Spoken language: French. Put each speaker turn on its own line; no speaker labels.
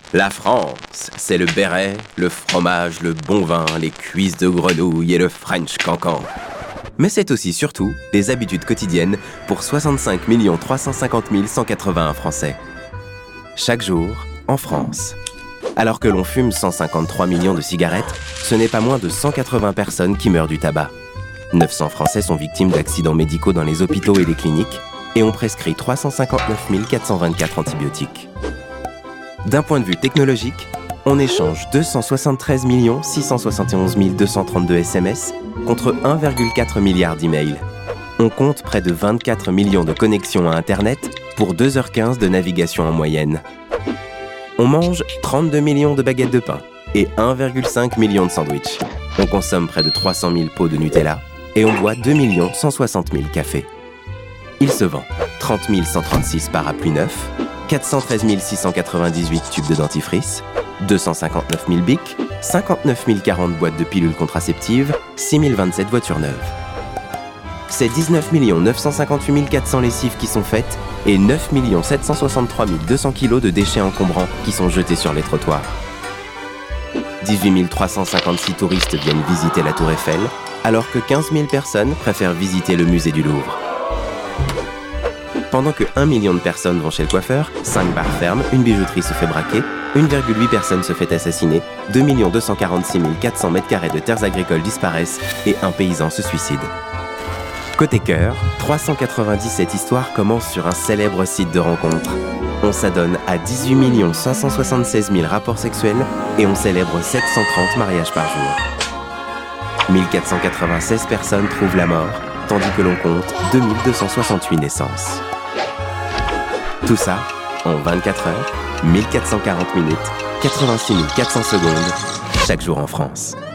La France, c'est le béret, le fromage, le bon vin, les cuisses de grenouille et le French cancan. Mais c'est aussi surtout des habitudes quotidiennes pour 65 350 181 Français. Chaque jour, en France. Alors que l'on fume 153 millions de cigarettes, ce n'est pas moins de 180 personnes qui meurent du tabac. 900 Français sont victimes d'accidents médicaux dans les hôpitaux et les cliniques et ont prescrit 359 424 antibiotiques. D'un point de vue technologique, on échange 273 671 232 SMS contre 1,4 milliard d'emails. On compte près de 24 millions de connexions à Internet pour 2h15 de navigation en moyenne. On mange 32 millions de baguettes de pain et 1,5 million de sandwichs. On consomme près de 300 000 pots de Nutella et on boit 2 160 000 cafés. Il se vend 30 136 parapluies neufs, 413 698 tubes de dentifrice, 259 000 bics, 59 040 boîtes de pilules contraceptives, 6 027 voitures neuves. C'est 19 958 400 lessives qui sont faites et 9 763 200 kilos de déchets encombrants qui sont jetés sur les trottoirs. 18 356 touristes viennent visiter la Tour Eiffel, alors que 15 000 personnes préfèrent visiter le musée du Louvre. Pendant que 1 million de personnes vont chez le coiffeur, 5 bars ferment, une bijouterie se fait braquer, 1,8 personnes se fait assassiner, 2 246 400 mètres carrés de terres agricoles disparaissent et un paysan se suicide. Côté cœur, 397 histoires commencent sur un célèbre site de rencontre. On s'adonne à 18 576 000 rapports sexuels et on célèbre 730 mariages par jour. 1496 personnes trouvent la mort, tandis que l'on compte 2268 naissances. Tout ça en 24 heures, 1440 minutes, 86 400 secondes, chaque jour en France.